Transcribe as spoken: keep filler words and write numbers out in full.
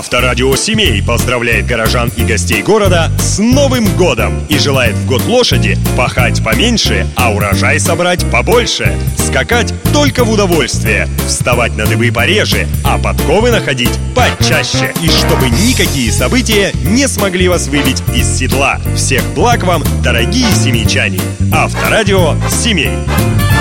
Авторадио Семей поздравляет горожан и гостей города с Новым годом и желает в год лошади пахать поменьше, а урожай собрать побольше, скакать только в удовольствие, вставать на дыбы пореже, а подковы находить почаще, и чтобы никакие события не смогли вас выбить из седла. Всех благ вам, дорогие семейчане! Авторадио Семей.